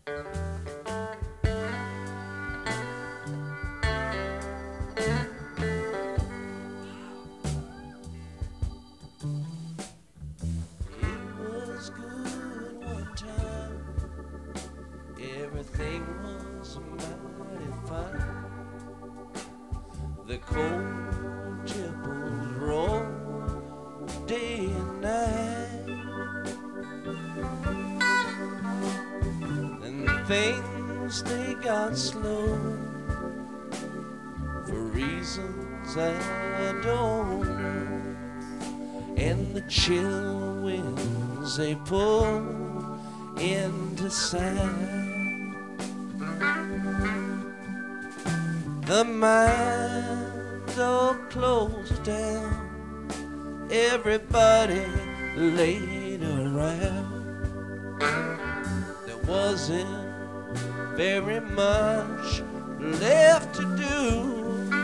was good one time. Everything was mighty fine. The cold temples rolled day and night, and things they got slow for reasons I don't know. And the chill winds they pull into sight. The mind all closed down. Everybody laid around. There wasn't very much left to do.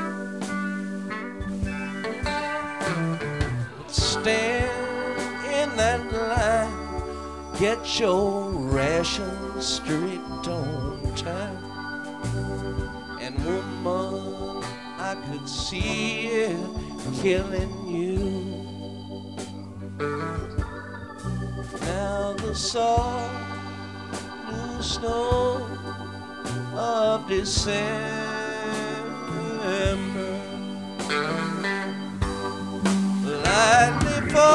Stand in that line, get your rations straight on time. And woman, I could see it killing you. Now the soft new snow of December lightly falls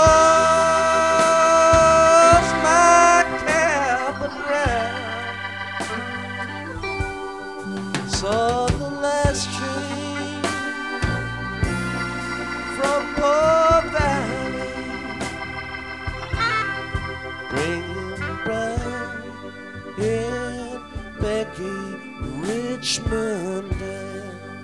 my cabin round. Saw the last train from Poor Valley, bringing Brian and Becky Richmond down.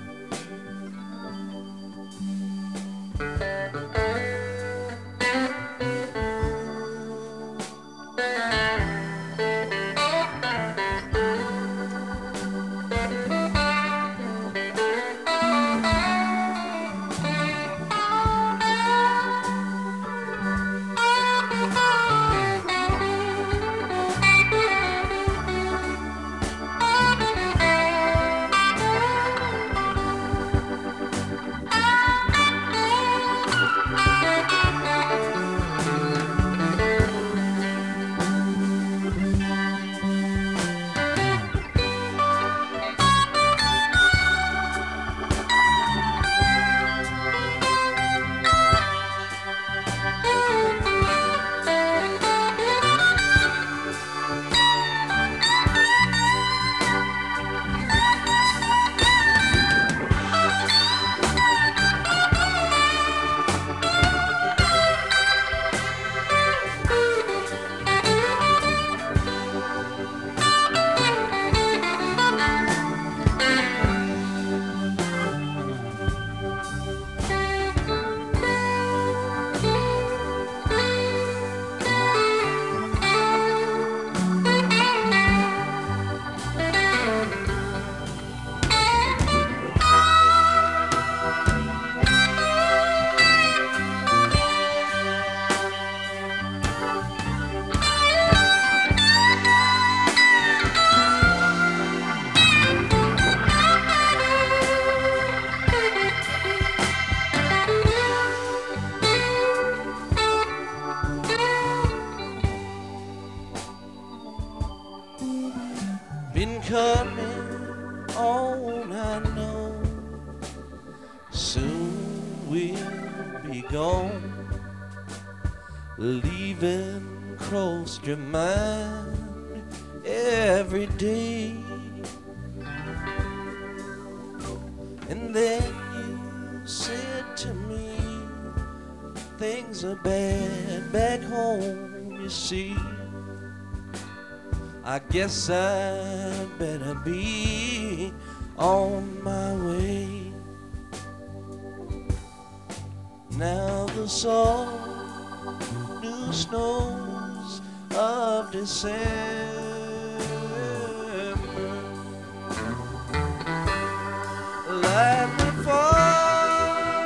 Been coming on, I know. Soon we'll be gone, leaving crossed your mind every day. And then you said to me, things are bad back home, you see. I guess I'd better be on my way. Now the soft new snows of December lightly fall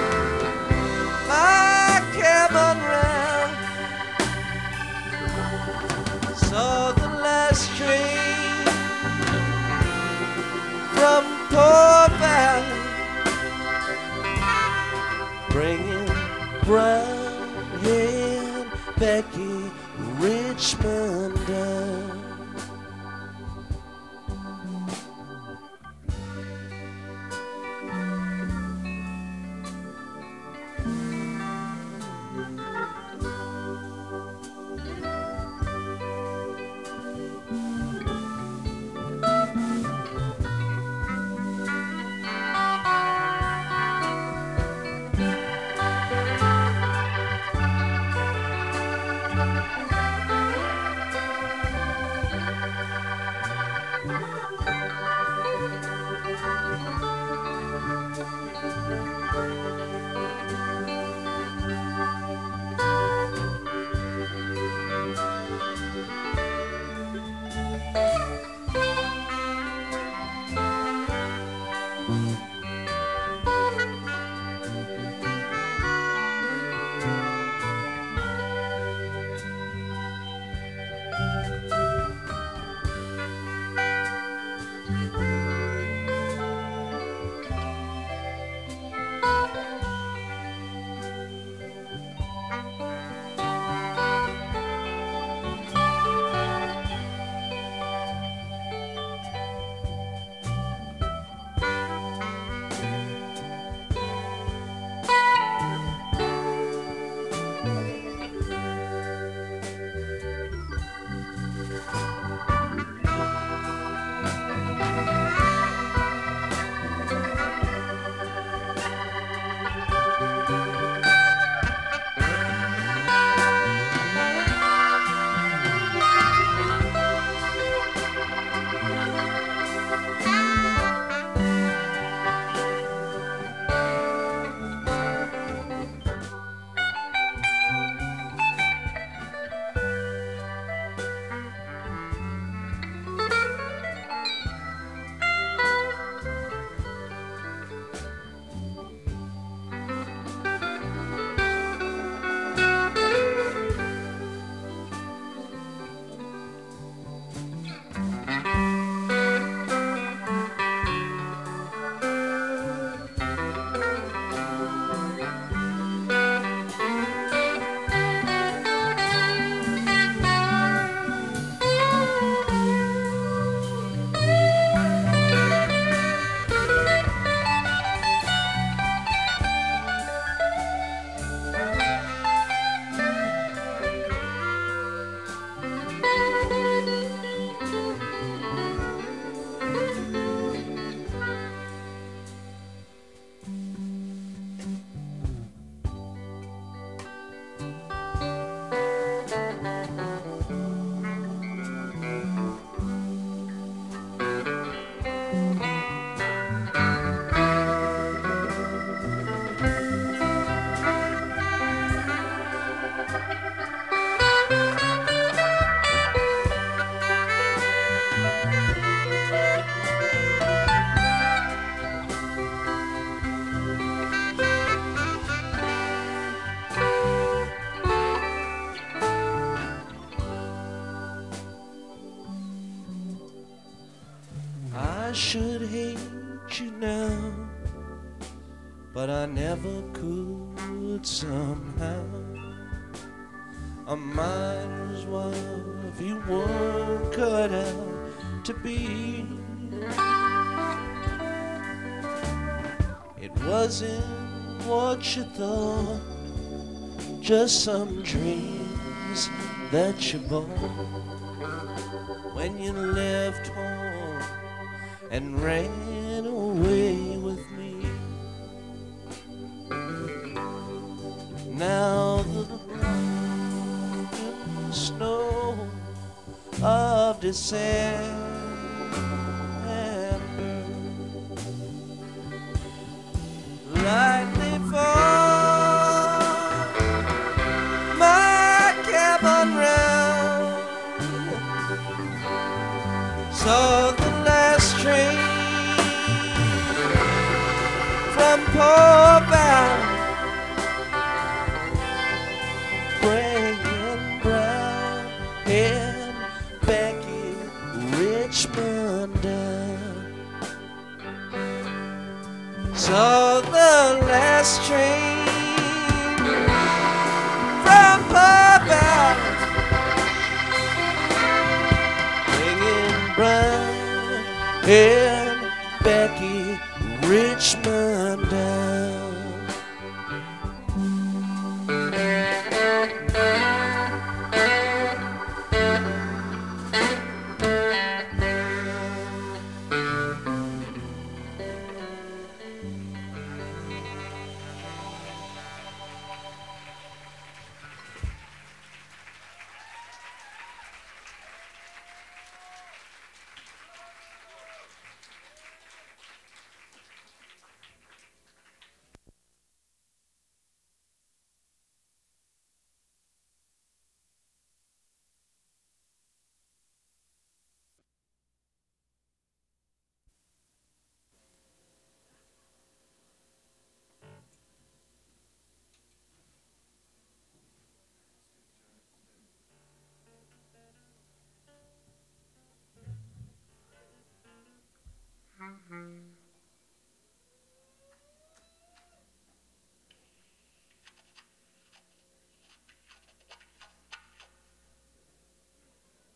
my cabin round. Saw the last train Richmond down. I should hate you now, but I never could somehow. I might as well if you weren't cut out to be. It wasn't what you thought, just some dreams that you bought when you left home and ran away with me. Now the snow of December lightly fall my cabin round. So the last train from Port Valley, bringing brown and Becky Richmond down. So the last train from Port Valley, and Becky Richmond.